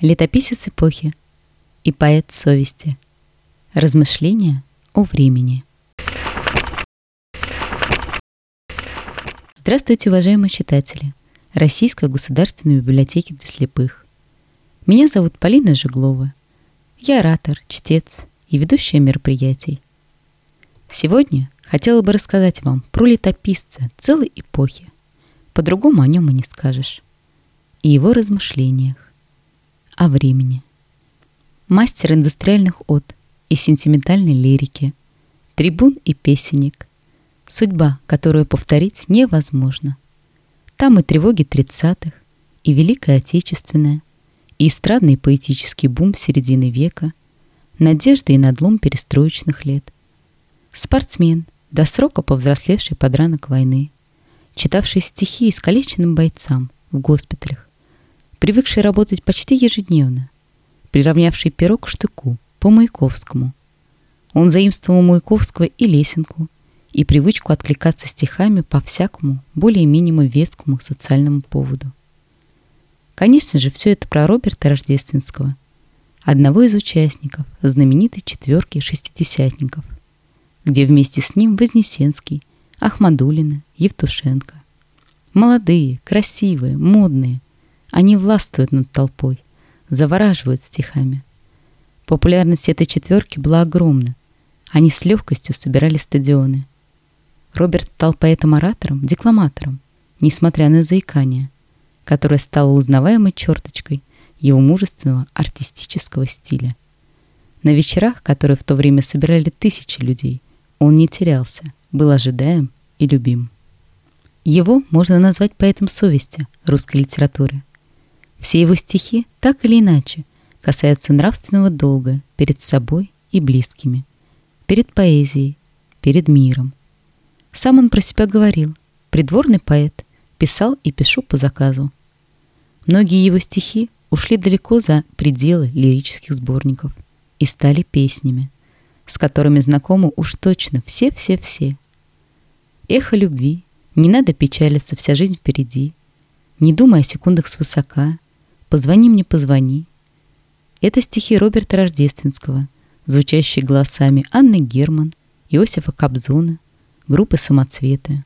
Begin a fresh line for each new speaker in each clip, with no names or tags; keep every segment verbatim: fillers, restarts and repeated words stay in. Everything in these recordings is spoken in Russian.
летописец эпохи и поэт совести. Размышления о времени. Здравствуйте, уважаемые читатели Российской государственной библиотеки для слепых. Меня зовут Полина Жиглова. Я оратор, чтец и ведущая мероприятий. Сегодня хотела бы рассказать вам про летописца целой эпохи. По-другому о нем и не скажешь. И его размышлениях о времени. Мастер индустриальных од и сентиментальной лирики, трибун и песенник. Судьба, которую повторить невозможно. Там и тревоги тридцатых, и Великая Отечественная, и эстрадный поэтический бум середины века, надежда и надлом перестроечных лет. Спортсмен, до срока повзрослевший подранок войны, читавший стихи искалеченным бойцам в госпиталях, привыкший работать почти ежедневно, приравнявший перо к штыку по Маяковскому. Он заимствовал у Маяковского и лесенку, и привычку откликаться стихами по всякому, более-менее вескому социальному поводу. Конечно же, все это про Роберта Рождественского, одного из участников знаменитой четверки шестидесятников, где вместе с ним Вознесенский, Ахмадуллина, Евтушенко. Молодые, красивые, модные, они властвуют над толпой, завораживают стихами. Популярность этой четверки была огромна, они с легкостью собирали стадионы. Роберт стал поэтом-оратором, декламатором, несмотря на заикание, которое стало узнаваемой черточкой его мужественного артистического стиля. На вечерах, которые в то время собирали тысячи людей, он не терялся, был ожидаем и любим. Его можно назвать поэтом совести русской литературы. Все его стихи, так или иначе, касаются нравственного долга перед собой и близкими, перед поэзией, перед миром. Сам он про себя говорил: придворный поэт, писал и пишу по заказу. Многие его стихи ушли далеко за пределы лирических сборников и стали песнями, с которыми знакомы уж точно все-все-все. Эхо любви, не надо печалиться, вся жизнь впереди, не думай о секундах свысока, позвони мне, позвони. Это стихи Роберта Рождественского, звучащие голосами Анны Герман, Иосифа Кобзона, группы «Самоцветы».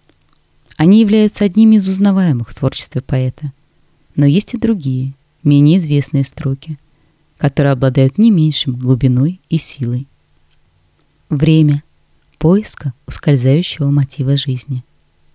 Они являются одними из узнаваемых в творчестве поэта, но есть и другие, менее известные строки, которые обладают не меньшим глубиной и силой. Время поиска ускользающего мотива жизни.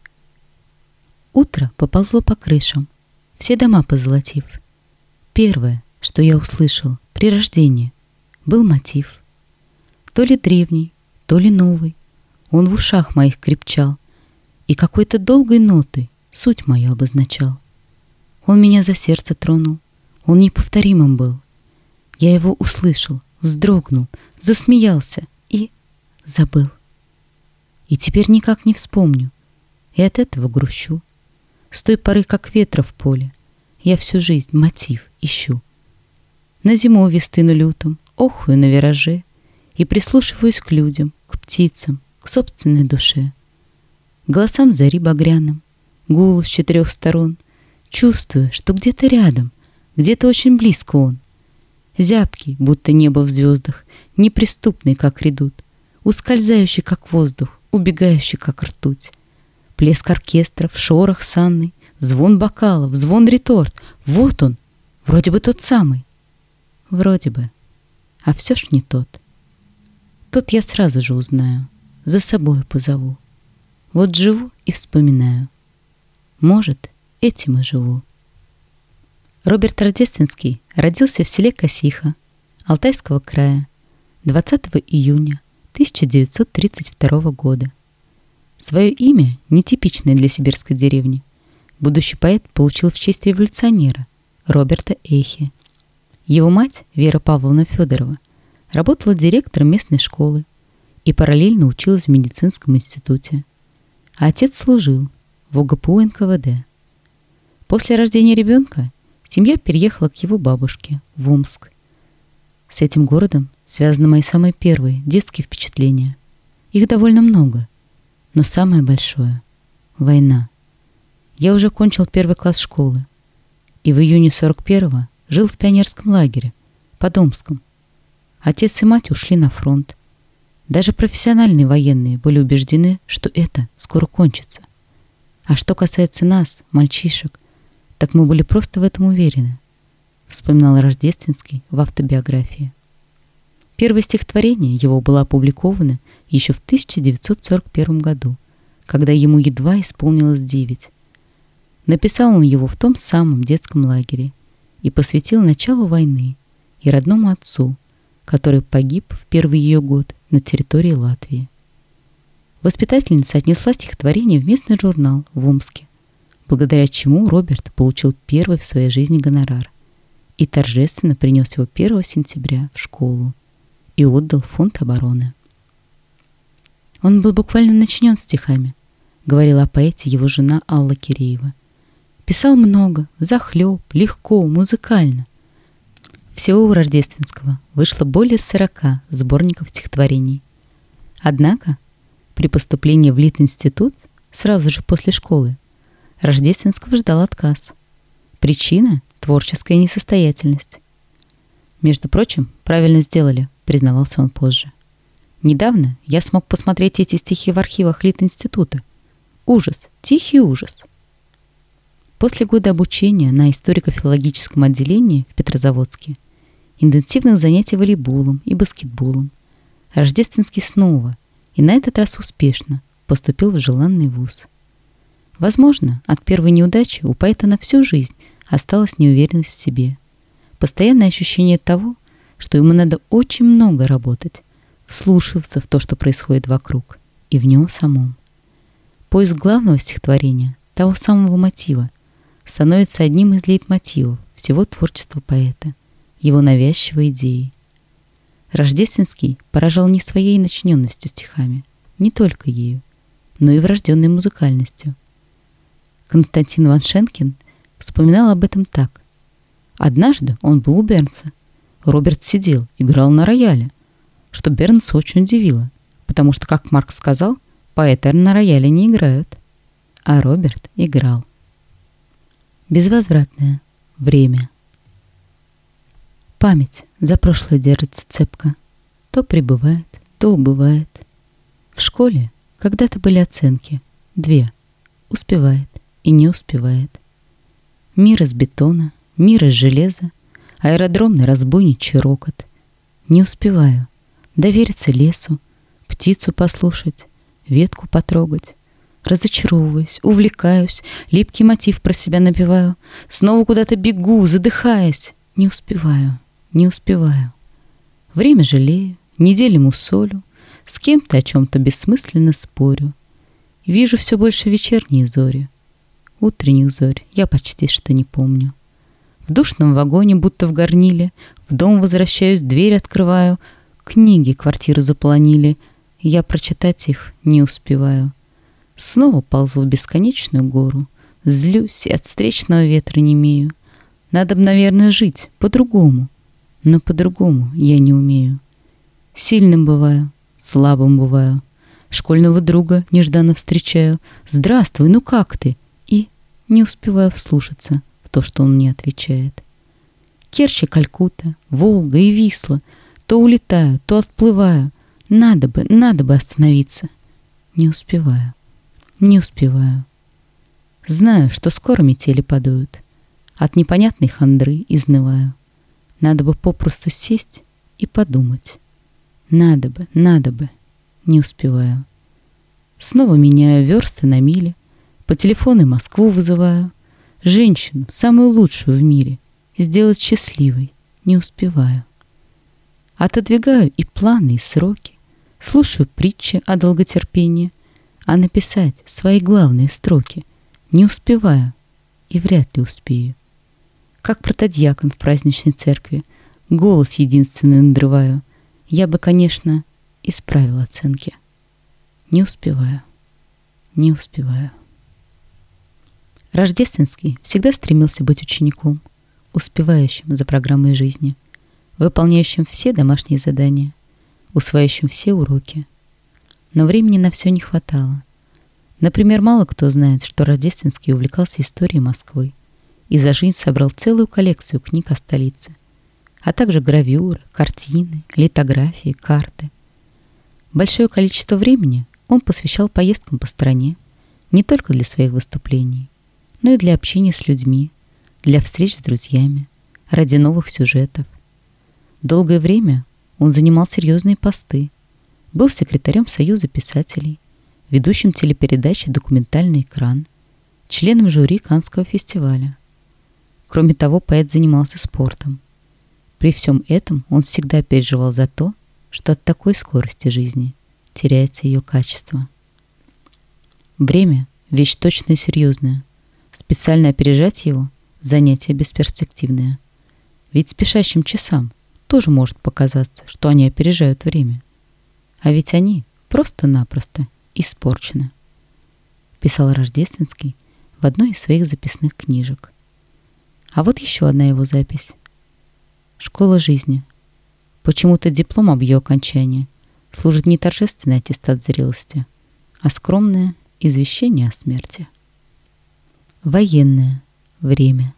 Утро поползло по крышам, все дома позолотив. Первое, что я услышал при рождении, был мотив. То ли древний, то ли новый, он в ушах моих крепчал и какой-то долгой нотой суть мою обозначал. Он меня за сердце тронул, он неповторимым был. Я его услышал, вздрогнул, засмеялся и забыл. И теперь никак не вспомню, и от этого грущу. С той поры, как ветра в поле, я всю жизнь мотив ищу. На зимовье стыну лютом, охую на вираже и прислушиваюсь к людям, к птицам, к собственной душе. Голосам зари багряным, гулу с четырех сторон, чувствую, что где-то рядом, где-то очень близко он. Зябкий, будто небо в звездах, неприступный, как редут, ускользающий, как воздух, убегающий, как ртуть. Плеск оркестров, шорох санный, звон бокалов, звон реторт. Вот он, вроде бы тот самый. Вроде бы, а все ж не тот. Тот я сразу же узнаю, за собою позову. Вот живу и вспоминаю. Может, этим и живу. Роберт Рождественский родился в селе Косиха Алтайского края двадцатого июня тысяча девятьсот тридцать второго года. Свое имя, нетипичное для сибирской деревни, будущий поэт получил в честь революционера Роберта Эхи. Его мать, Вера Павловна Федорова, работала директором местной школы и параллельно училась в медицинском институте. А отец служил в ОГПУ эн ка вэ дэ. После рождения ребенка семья переехала к его бабушке в Омск. С этим городом связаны мои самые первые детские впечатления. Их довольно много, но самое большое — война. Я уже кончил первый класс школы, и в июне сорок первого жил в пионерском лагере, под Омском. Отец и мать ушли на фронт. Даже профессиональные военные были убеждены, что это скоро кончится. А что касается нас, мальчишек, так мы были просто в этом уверены, вспоминал Рождественский в автобиографии. Первое стихотворение его было опубликовано еще в тысяча девятьсот сорок первом году, когда ему едва исполнилось девять. Написал он его в том самом детском лагере и посвятил началу войны и родному отцу, который погиб в первый ее год на территории Латвии. Воспитательница отнесла стихотворение в местный журнал в Омске, благодаря чему Роберт получил первый в своей жизни гонорар и торжественно принес его первого сентября в школу и отдал в фонд обороны. Он был буквально начинен стихами, говорила о поэте его жена Алла Киреева. Писал много, взахлеб, легко, музыкально. Всего у Рождественского вышло более сорока сборников стихотворений. Однако при поступлении в Литинститут сразу же после школы Рождественского ждал отказ. Причина – творческая несостоятельность. Между прочим, правильно сделали, признавался он позже. Недавно я смог посмотреть эти стихи в архивах Литинститута. Ужас, тихий ужас. После года обучения на историко-филологическом отделении в Петрозаводске, интенсивных занятий волейболом и баскетболом, Рождественский снова, и на этот раз успешно, поступил в желанный вуз. Возможно, от первой неудачи у поэта на всю жизнь осталась неуверенность в себе, постоянное ощущение того, что ему надо очень много работать, вслушиваться в то, что происходит вокруг, и в нем самом. Поиск главного стихотворения, того самого мотива, становится одним из лейтмотивов всего творчества поэта, его навязчивой идеи. Рождественский поражал не своей начиненностью стихами, не только ею, но и врожденной музыкальностью. Константин Ваншенкин вспоминал об этом так. Однажды он был у Бернса. Роберт сидел, играл на рояле, что Бернса очень удивило, потому что, как Маркс сказал, поэты на рояле не играют. А Роберт играл. Безвозвратное время. Память за прошлое держится цепко. То прибывает, то убывает. В школе когда-то были оценки. Две. Успевает и не успевает. Мир из бетона, мир из железа, аэродромный разбойничий рокот. Не успеваю довериться лесу, птицу послушать, ветку потрогать. Разочаровываюсь, увлекаюсь, липкий мотив про себя напеваю. Снова куда-то бегу, задыхаясь. Не успеваю, не успеваю. Время жалею, недели мусолю, с кем-то о чем-то бессмысленно спорю. Вижу все больше вечерние зори. Утренних зорь я почти что не помню. В душном вагоне, будто в горниле, в дом возвращаюсь, дверь открываю. Книги квартиру заполонили, я прочитать их не успеваю. Снова ползу в бесконечную гору, злюсь и от встречного ветра немею. Надо бы, наверное, жить по-другому, но по-другому я не умею. Сильным бываю, слабым бываю, школьного друга нежданно встречаю. «Здравствуй, ну как ты?» И не успеваю вслушаться в то, что он мне отвечает. Керчь и Калькутта, Волга и Висла, то улетаю, то отплываю. Надо бы, надо бы остановиться. Не успеваю. Не успеваю. Знаю, что скоро метели подуют. От непонятной хандры изнываю. Надо бы попросту сесть и подумать. Надо бы, надо бы. Не успеваю. Снова меняю версты на мили. По телефону Москву вызываю. Женщину, самую лучшую в мире, сделать счастливой не успеваю. Отодвигаю и планы, и сроки. Слушаю притчи о долготерпении. А написать свои главные строки не успеваю и вряд ли успею. Как протодьякон в праздничной церкви, голос единственный надрываю. Я бы, конечно, исправил оценки. Не успеваю, не успеваю. Рождественский всегда стремился быть учеником, успевающим за программой жизни, выполняющим все домашние задания, усваивающим все уроки. Но времени на все не хватало. Например, мало кто знает, что Рождественский увлекался историей Москвы и за жизнь собрал целую коллекцию книг о столице, а также гравюры, картины, литографии, карты. Большое количество времени он посвящал поездкам по стране не только для своих выступлений, но и для общения с людьми, для встреч с друзьями, ради новых сюжетов. Долгое время он занимал серьезные посты, был секретарем Союза писателей, ведущим телепередачи «Документальный экран», членом жюри Каннского фестиваля. Кроме того, поэт занимался спортом. При всем этом он всегда переживал за то, что от такой скорости жизни теряется ее качество. Время — вещь точная и серьезная. Специально опережать его — занятие бесперспективное. Ведь спешащим часам тоже может показаться, что они опережают время. А ведь они просто-напросто испорчены. Писал Рождественский в одной из своих записных книжек. А вот еще одна его запись. «Школа жизни. Почему-то диплом об ее окончании служит не торжественный аттестат зрелости, а скромное извещение о смерти». Военное время.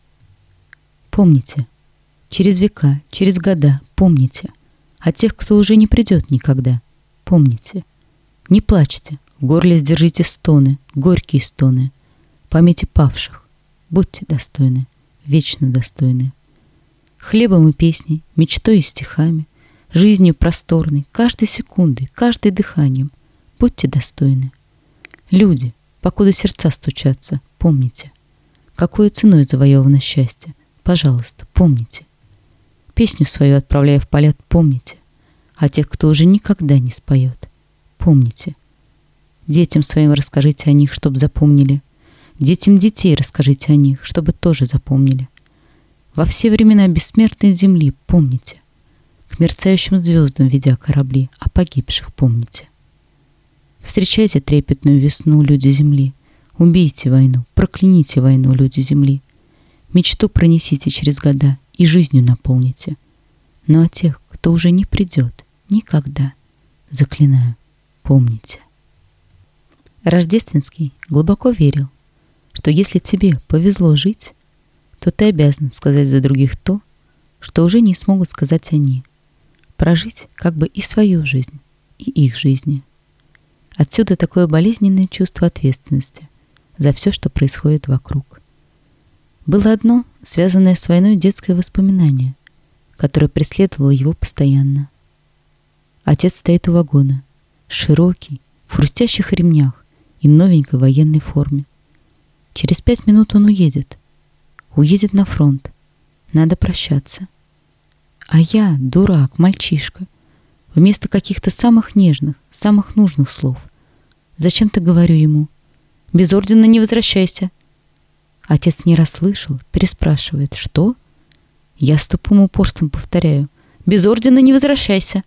Помните, через века, через года, помните о тех, кто уже не придет никогда. Помните. Не плачьте, в горле сдержите стоны, горькие стоны. Памяти павших. Будьте достойны, вечно достойны. Хлебом и песней, мечтой и стихами, жизнью просторной, каждой секундой, каждым дыханием. Будьте достойны. Люди, покуда сердца стучатся, помните. Какой ценой завоевано счастье, пожалуйста, помните. Песню свою отправляя в полет, помните. А тех, кто уже никогда не споет, помните. Детям своим расскажите о них, чтоб запомнили. Детям детей расскажите о них, чтобы тоже запомнили. Во все времена бессмертной земли помните. К мерцающим звездам ведя корабли, о погибших помните. Встречайте трепетную весну, люди земли. Убейте войну, прокляните войну, люди земли. Мечту пронесите через года и жизнью наполните. Но о тех, кто уже не придет никогда, заклинаю, помните. Рождественский глубоко верил, что если тебе повезло жить, то ты обязан сказать за других то, что уже не смогут сказать они, прожить как бы и свою жизнь, и их жизни. Отсюда такое болезненное чувство ответственности за все, что происходит вокруг. Было одно, связанное с войной детское воспоминание, которое преследовало его постоянно. Отец стоит у вагона, широкий, в хрустящих ремнях и новенькой военной форме. Через пять минут он уедет. Уедет на фронт. Надо прощаться. А я, дурак, мальчишка, вместо каких-то самых нежных, самых нужных слов, зачем-то говорю ему: «Без ордена не возвращайся». Отец не расслышал, переспрашивает: «Что?» Я с тупым упорством повторяю: «Без ордена не возвращайся».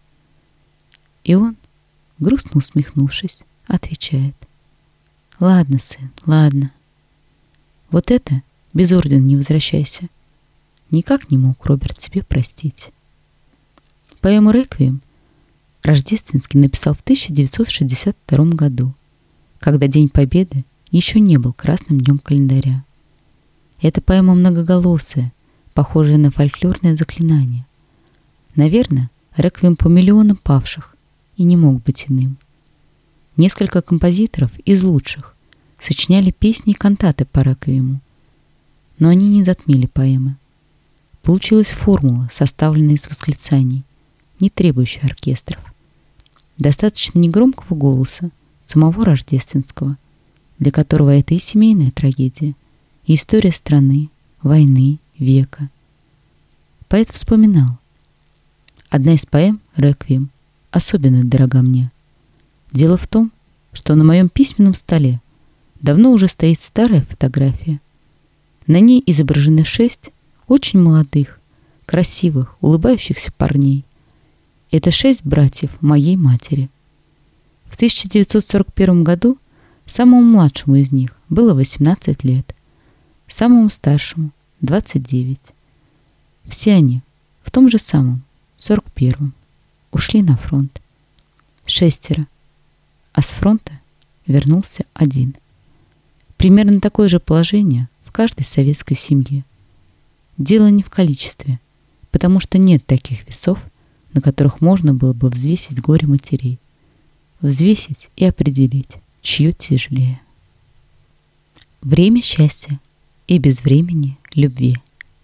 И он, грустно усмехнувшись, отвечает: «Ладно, сын, ладно». Вот это «без ордена не возвращайся» никак не мог Роберт себе простить. Поэму «Реквием» Рождественский написал в тысяча девятьсот шестьдесят втором году, когда День Победы еще не был красным днем календаря. Эта поэма многоголосая, похожая на фольклорное заклинание. Наверное, реквием по миллионам павших и не мог быть иным. Несколько композиторов из лучших сочиняли песни и кантаты по реквиему, но они не затмили поэмы. Получилась формула, составленная из восклицаний, не требующая оркестров. Достаточно негромкого голоса самого Рождественского, для которого это и семейная трагедия, и история страны, войны, века. Поэт вспоминал: одна из поэм, «Реквием», особенно дорога мне. Дело в том, что на моем письменном столе давно уже стоит старая фотография. На ней изображены шесть очень молодых, красивых, улыбающихся парней. Это шесть братьев моей матери. В тысяча девятьсот сорок первом году самому младшему из них было восемнадцать лет, самому старшему — двадцать девять. Все они в том же самом, сорок первом, ушли на фронт. Шестеро. А с фронта вернулся один. Примерно такое же положение, в в каждой советской семье. Дело не в количестве, потому что нет таких весов, на которых можно было бы взвесить горе матерей. Взвесить и определить, чье тяжелее. Время счастья и без времени любви.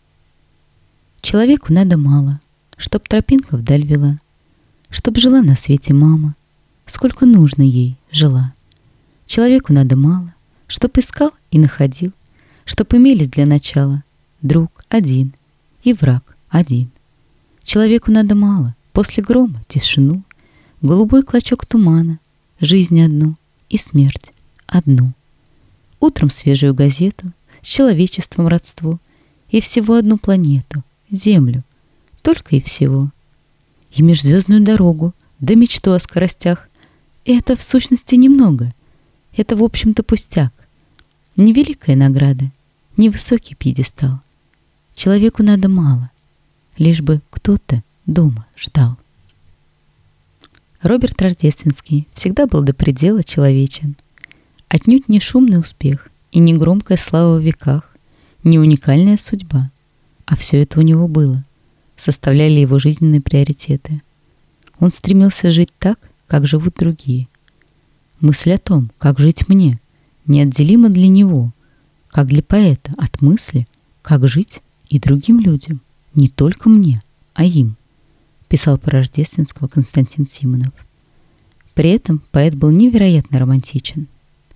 Человеку надо мало, чтоб тропинка вдаль вела, чтоб жила на свете мама, сколько нужно ей жила. Человеку надо мало, чтоб искал и находил, чтоб имелись для начала друг один и враг один. Человеку надо мало, после грома тишину, голубой клочок тумана, жизнь одну и смерть одну. Утром свежую газету, с человечеством родство, и всего одну планету, Землю, только и всего. И межзвездную дорогу, да мечту о скоростях. Это в сущности немного, это в общем-то пустяк. Не великая награда, не высокий пьедестал. Человеку надо мало, лишь бы кто-то дома ждал. Роберт Рождественский всегда был до предела человечен. Отнюдь не шумный успех и не громкая слава в веках, не уникальная судьба, а все это у него было, составляли его жизненные приоритеты. Он стремился жить так, как живут другие. Мысль о том, как жить мне, неотделима для него, как для поэта от мысли, как жить и другим людям, не только мне, а им, писал по Рождественскому Константин Симонов. При этом поэт был невероятно романтичен.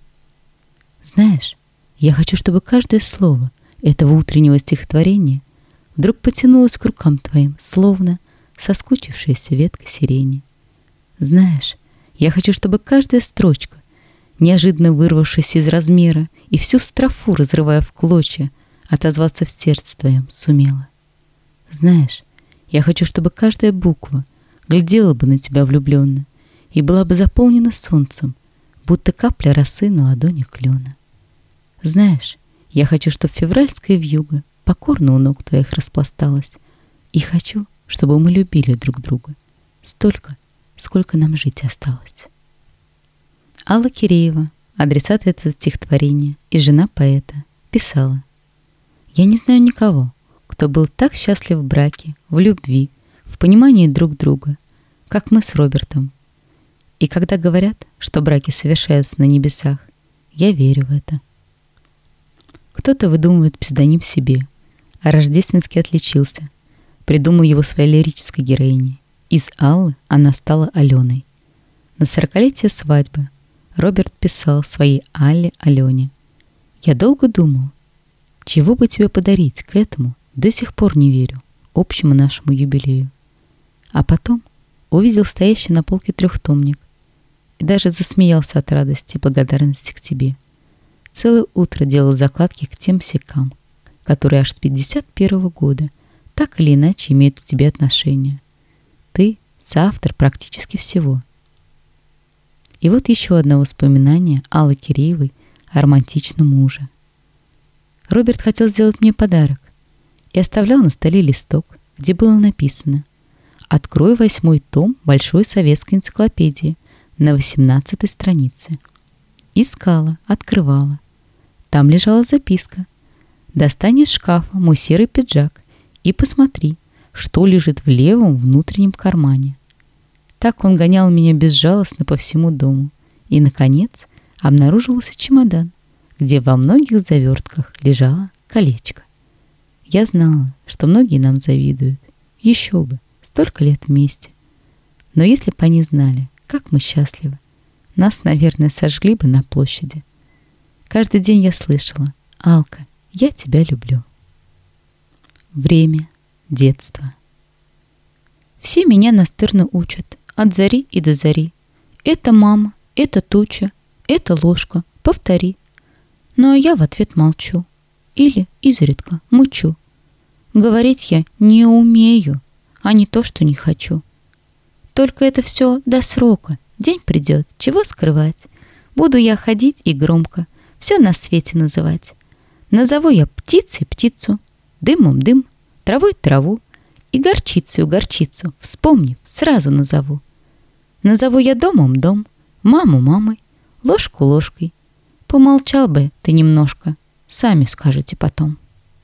Знаешь, я хочу, чтобы каждое слово этого утреннего стихотворения вдруг потянулось к рукам твоим, словно соскучившаяся ветка сирени. Знаешь, я хочу, чтобы каждая строчка, неожиданно вырвавшись из размера и всю строфу разрывая в клочья, отозваться в сердце твоем сумела. Знаешь, я хочу, чтобы каждая буква глядела бы на тебя влюбленно и была бы заполнена солнцем, будто капля росы на ладони клена. Знаешь, я хочу, чтобы февральская вьюга покорно у ног твоих распласталась, и хочу, чтобы мы любили друг друга столько, сколько нам жить осталось. Алла Киреева, адресат этого стихотворения и жена поэта, писала: «Я не знаю никого, кто был так счастлив в браке, в любви, в понимании друг друга, как мы с Робертом. И когда говорят, что браки совершаются на небесах, я верю в это». Кто-то выдумывает псевдоним себе, а Рождественский отличился, придумал его своей лирической героине. Из Аллы она стала Аленой. На сорокалетие свадьбы Роберт писал своей Алле Алене: «Я долго думал, чего бы тебе подарить к этому, до сих пор не верю, общему нашему юбилею. А потом увидел стоящий на полке трехтомник и даже засмеялся от радости и благодарности к тебе. Целое утро делал закладки к тем стихам, которые аж с пятьдесят первого года так или иначе имеют к тебе отношение. Ты соавтор практически всего». И вот еще одно воспоминание Аллы Киреевой о романтичном муже. Роберт хотел сделать мне подарок и оставлял на столе листок, где было написано: «Открой восьмой том Большой советской энциклопедии на восемнадцатой странице». Искала, открывала. Там лежала записка: «Достань из шкафа мой серый пиджак и посмотри, что лежит в левом внутреннем кармане». Так он гонял меня безжалостно по всему дому. И, наконец, обнаруживался чемодан, где во многих завертках лежало колечко. Я знала, что многие нам завидуют. Еще бы, столько лет вместе. Но если бы они знали, как мы счастливы, нас, наверное, сожгли бы на площади. Каждый день я слышала: «Алка, я тебя люблю». Время, детство. Все меня настырно учат, от зари и до зари. Это мама, это туча, это ложка, повтори. Ну а я в ответ молчу или изредка мычу. Говорить я не умею, а не то, что не хочу. Только это все до срока. День придет, чего скрывать. Буду я ходить и громко все на свете называть. Назову я птицей птицу, дымом дым, травой траву, и горчицу горчицу, вспомнив, сразу назову. Назову я домом дом, маму мамой, ложку ложкой. Помолчал бы ты немножко, Сами скажете потом.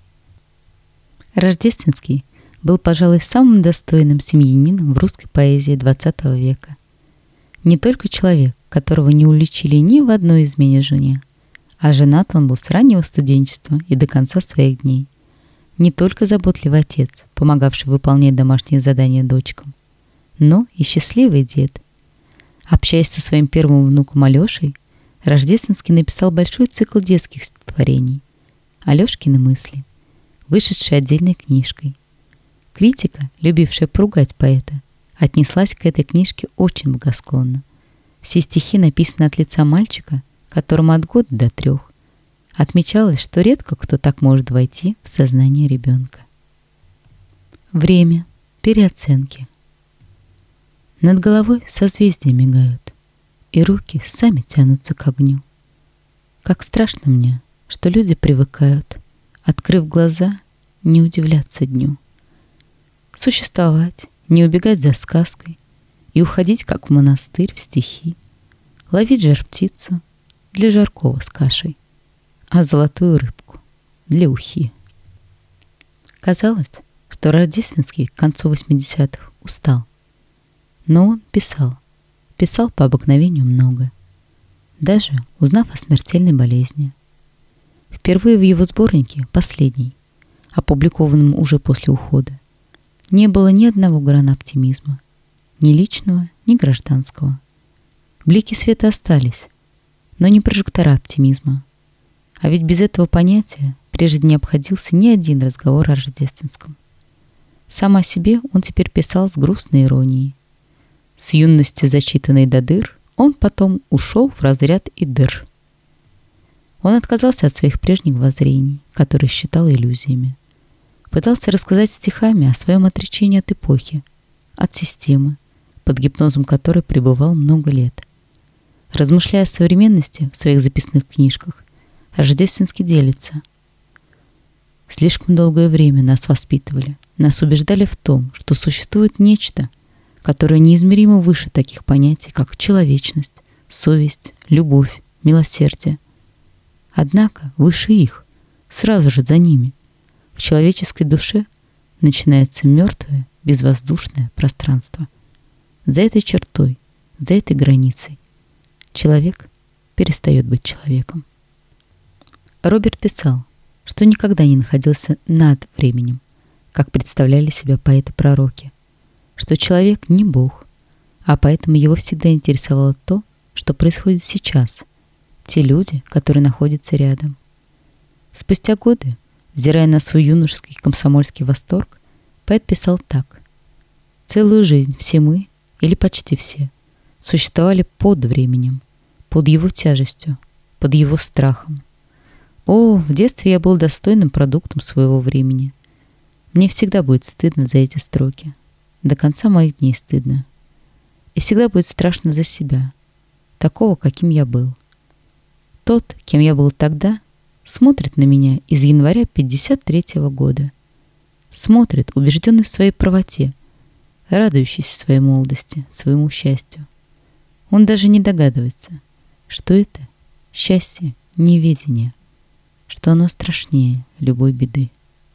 Рождественский был, пожалуй, самым достойным семьянином в русской поэзии двадцатого века. Не только человек, которого не уличили ни в одной измене жене, а женат он был с раннего студенчества и до конца своих дней. Не только заботливый отец, помогавший выполнять домашние задания дочкам, но и счастливый дед. Общаясь со своим первым внуком Алешей, Рождественский написал большой цикл детских стихотворений «Алешкины мысли», вышедший отдельной книжкой. Критика, любившая поругать поэта, отнеслась к этой книжке очень благосклонно. Все стихи написаны от лица мальчика, которому от года до трех. Отмечалось, что редко кто так может войти в сознание ребенка. Время переоценки. Над головой созвездия мигают, и руки сами тянутся к огню. Как страшно мне, что люди привыкают, открыв глаза, не удивляться дню. Существовать, не убегать за сказкой и уходить, как в монастырь, в стихи, ловить жар-птицу для жаркого с кашей, а золотую рыбку для ухи. Казалось, что Рождественский к концу восьмидесятых устал. Но он писал, писал по обыкновению много, даже узнав о смертельной болезни. Впервые в его сборнике, последний, опубликованном уже после ухода, не было ни одного грана оптимизма, ни личного, ни гражданского. Блики света остались, но не прожектора оптимизма. А ведь без этого понятия прежде не обходился ни один разговор о Рождественском. Сам о себе он теперь писал с грустной иронией. С юности зачитанной до дыр, он потом ушел в разряд и дыр. Он отказался от своих прежних воззрений, которые считал иллюзиями. Пытался рассказать стихами о своем отречении от эпохи, от системы, под гипнозом которой пребывал много лет. Размышляя о современности в своих записных книжках, Рождественский делится. Слишком долгое время нас воспитывали, нас убеждали в том, что существует нечто, которое неизмеримо выше таких понятий, как человечность, совесть, любовь, милосердие. Однако выше их, сразу же за ними, в человеческой душе начинается мертвое, безвоздушное пространство. За этой чертой, за этой границей человек перестает быть человеком. Роберт писал, что никогда не находился над временем, как представляли себя поэты-пророки, что человек не Бог, а поэтому его всегда интересовало то, что происходит сейчас, те люди, которые находятся рядом. Спустя годы, взирая на свой юношеский комсомольский восторг, поэт писал так. «Целую жизнь все мы, или почти все, существовали под временем, под его тяжестью, под его страхом. О, в детстве я был достойным продуктом своего времени. Мне всегда будет стыдно за эти строки. До конца моих дней стыдно. И всегда будет страшно за себя, такого, каким я был. Тот, кем я был тогда, смотрит на меня из января пятьдесят третьего года. Смотрит, убежденный в своей правоте, радующийся своей молодости, своему счастью. Он даже не догадывается, что это счастье неведения, что оно страшнее любой беды.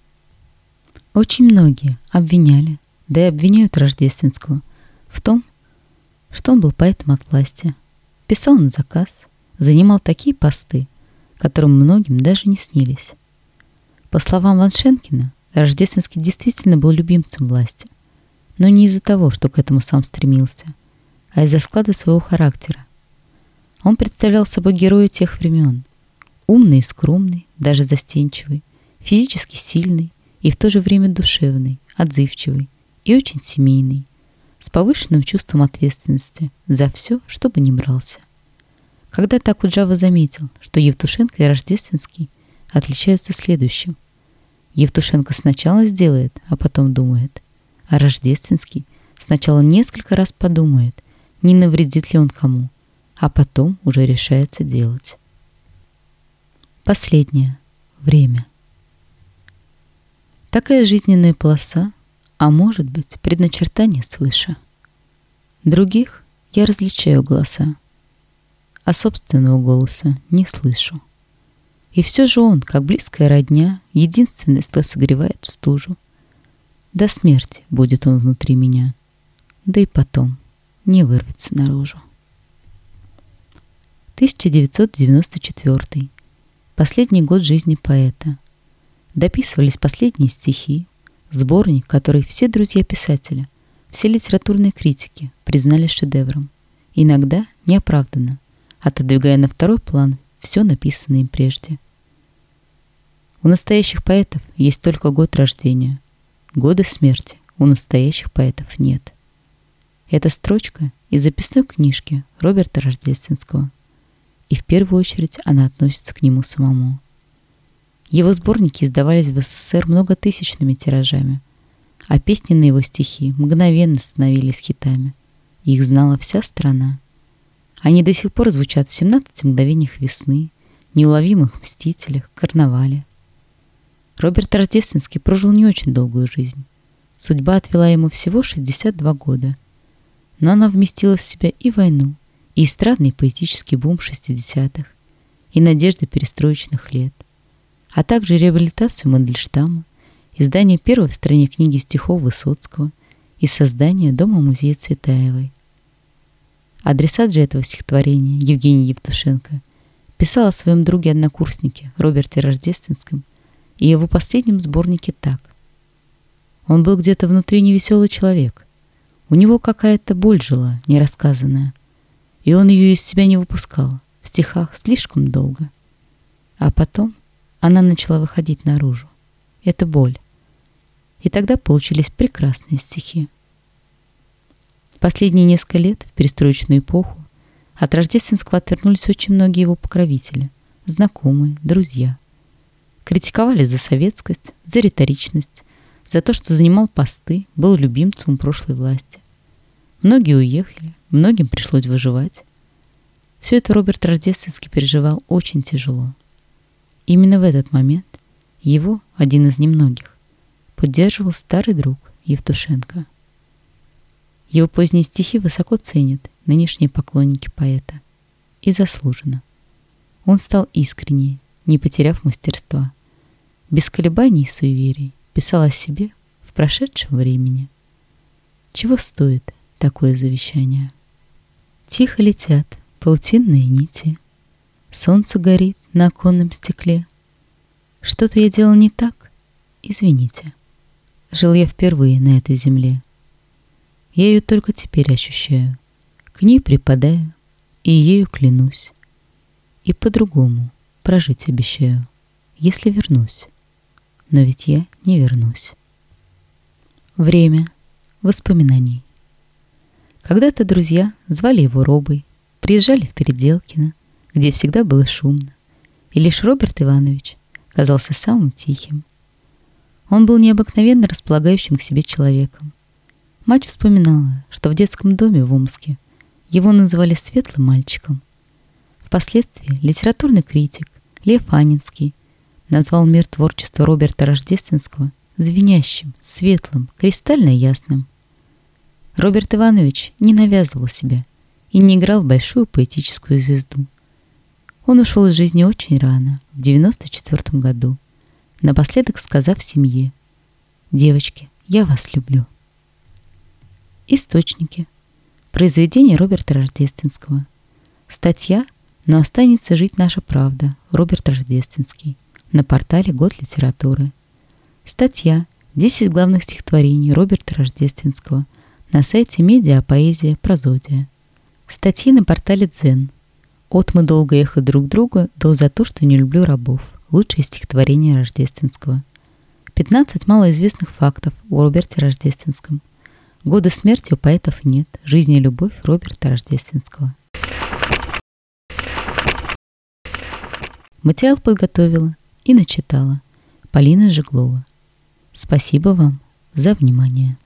Очень многие обвиняли, да и обвиняют Рождественского в том, что он был поэтом от власти, писал на заказ, занимал такие посты, которым многим даже не снились. По словам Ваншенкина, Рождественский действительно был любимцем власти, но не из-за того, что к этому сам стремился, а из-за склада своего характера. Он представлял собой героя тех времен, умный и скромный, даже застенчивый, физически сильный и в то же время душевный, отзывчивый и очень семейный, с повышенным чувством ответственности за все, что бы ни брался. Когда-то Акуджава заметил, что Евтушенко и Рождественский отличаются следующим. Евтушенко сначала сделает, а потом думает, а Рождественский сначала несколько раз подумает, не навредит ли он кому, а потом уже решается делать. Последнее. Время. Такая жизненная полоса, а может быть, предначертание свыше. Других я различаю голоса, а собственного голоса не слышу. И все же он, как близкая родня, единственный, кто согревает в стужу. До смерти будет он внутри меня, да и потом не вырвется наружу. тысяча девятьсот девяносто четвёртый. Последний год жизни поэта. Дописывались последние стихи, сборник, который все друзья писателя, все литературные критики признали шедевром, иногда неоправданно, отодвигая на второй план все написанное им прежде. У настоящих поэтов есть только год рождения, года смерти у настоящих поэтов нет. Эта строчка из записной книжки Роберта Рождественского, и в первую очередь она относится к нему самому. Его сборники издавались в СССР многотысячными тиражами, а песни на его стихи мгновенно становились хитами. Их знала вся страна. Они до сих пор звучат в семнадцати мгновениях весны, неуловимых мстителях, карнавале. Роберт Рождественский прожил не очень долгую жизнь. Судьба отвела ему всего шестьдесят два года. Но она вместила в себя и войну, и эстрадный поэтический бум шестидесятых, и надежды перестроечных лет, а также реабилитацию Мандельштама, издание первой в стране книги стихов Высоцкого и создание Дома-музея Цветаевой. Адресат же этого стихотворения, Евгений Евтушенко, писал о своем друге-однокурснике Роберте Рождественском и его последнем сборнике так. Он был где-то внутри невеселый человек. У него какая-то боль жила, нерассказанная, и он ее из себя не выпускал в стихах слишком долго. А потом она начала выходить наружу. Это боль. И тогда получились прекрасные стихи. Последние несколько лет, в перестроечную эпоху, от Рождественского отвернулись очень многие его покровители, знакомые, друзья. Критиковали за советскость, за риторичность, за то, что занимал посты, был любимцем прошлой власти. Многие уехали, многим пришлось выживать. Все это Роберт Рождественский переживал очень тяжело. Именно в этот момент его, один из немногих, поддерживал старый друг Евтушенко. Его поздние стихи высоко ценят нынешние поклонники поэта. И заслуженно. Он стал искреннее, не потеряв мастерства. Без колебаний и суеверий писал о себе в прошедшем времени. Чего стоит такое завещание? Тихо летят паутинные нити, солнце горит на оконном стекле. Что-то я делал не так? Извините. Жил я впервые на этой земле. Я ее только теперь ощущаю, к ней припадаю и ею клянусь. И по-другому прожить обещаю, если вернусь. Но ведь я не вернусь. Время воспоминаний. Когда-то друзья звали его Робой, приезжали в Переделкино, где всегда было шумно, и лишь Роберт Иванович казался самым тихим. Он был необыкновенно располагающим к себе человеком. Мать вспоминала, что в детском доме в Омске его называли светлым мальчиком. Впоследствии литературный критик Лев Анинский назвал мир творчества Роберта Рождественского звенящим, светлым, кристально ясным. Роберт Иванович не навязывал себя и не играл в большую поэтическую звезду. Он ушел из жизни очень рано, в девяносто четвёртом году, напоследок сказав семье: «Девочки, я вас люблю». Источники. Произведение Роберта Рождественского. Статья «Но останется жить наша правда» Роберт Рождественский на портале «Год литературы». Статья «десять главных стихотворений Роберта Рождественского» на сайте «Медиа-поэзия. Прозодия». Статьи на портале «Дзен». «От мы долго ехали друг друга» до «За то, что не люблю рабов». Лучшее стихотворение Рождественского. пятнадцать малоизвестных фактов о Роберте Рождественском. Года смерти у поэтов нет. Жизнь и любовь Роберта Рождественского. Материал подготовила и начитала Полина Жиглова. Спасибо вам за внимание.